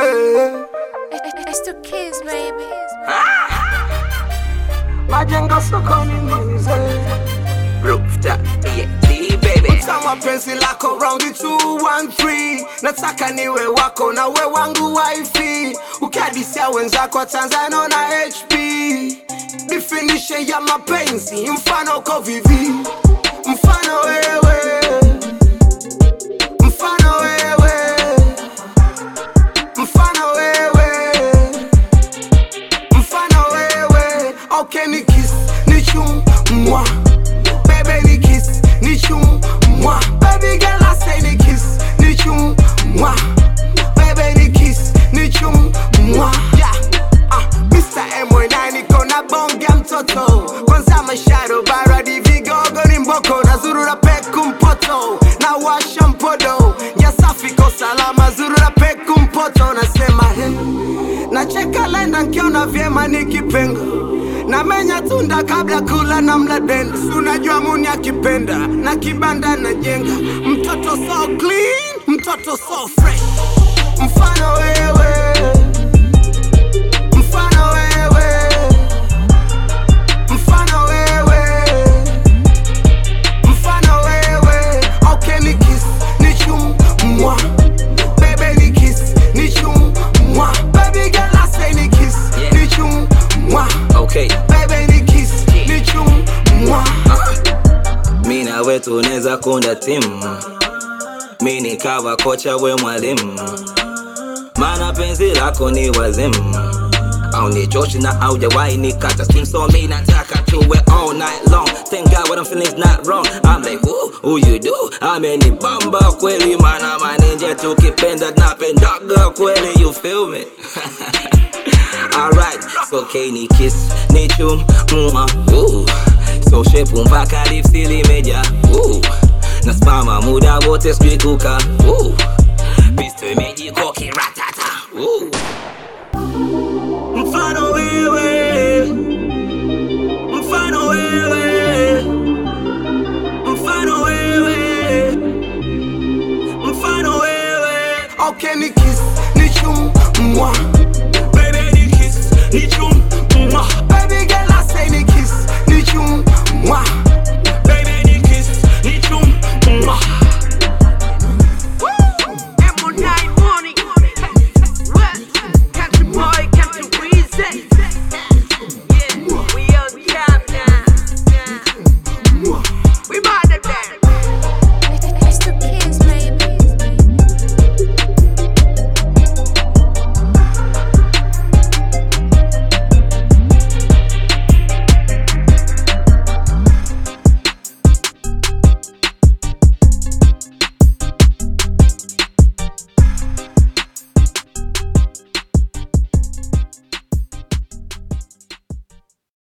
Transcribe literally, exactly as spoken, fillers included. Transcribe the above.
It's the kids, baby. Majengo sokoni mbize Rooftop T N T baby. Utawa penzi lako round two one three. Nataka niwe wako na we wangu wifi. Ukadisia wenzako Tanzania na H P. Definition ya mapenzi mfano uko vivi. Mfano wewe, mfano wewe, mfano wewe, mfano wewe. Okay ni kiss, ni chum, moi. Baby ni kiss, ni chum, moi. Baby girl I say ni kiss, ni chum, moi. Baby ni kiss, ni chum, moi. Yeah, ah, Mister M nine niko na bonga mtoto. Kwanza masharo baradi vigogo ni mboko. Nazurura peku mpoto, na washa mpodo. Nyasafi ko salama, zurura peku mpoto. Nasema he, nacheka lenda nkiona vyema nikipenga. Na menya tunda kabla kula na mladenda. Unajua muni akipenda, na kibanda na jenga. Mtoto so clean, mtoto so fresh. Mfano wewe, mfano wewe, mfano wewe, mfano wewe. Okay ni kiss, ni chum, moi. Baby ni kiss, ni chum, moi. Baby girl I say ni kiss, Yeah. ni chum, moi. Okay. Baby ni kiss, ni chum, moi. Mi na we tuneza kunda timu. Mi ni kawa kocha we mwalimu. Mana penzi lako ni wazimu. Au ni joshi na haujawahi nikata swing. So mi nataka tuwe all night long. Thank God what I'm feeling is not wrong. I'm like who, who you do? Ameni bamba kweli. Mana maninje tukipenda napendaga kweli. You feel me? Alright, so okay ni kiss, ni chum, mwah, ooh. So shepu mpaka lipsi limeja, ooh. Nasimama muda wote sijui kuka, ooh. Pisto imejikoki ratata, ooh. Mfano wewe, mfano wewe, mfano wewe, mfano wewe. Okay ni kiss, ni chum, moi. Baby ni kiss, ni chum.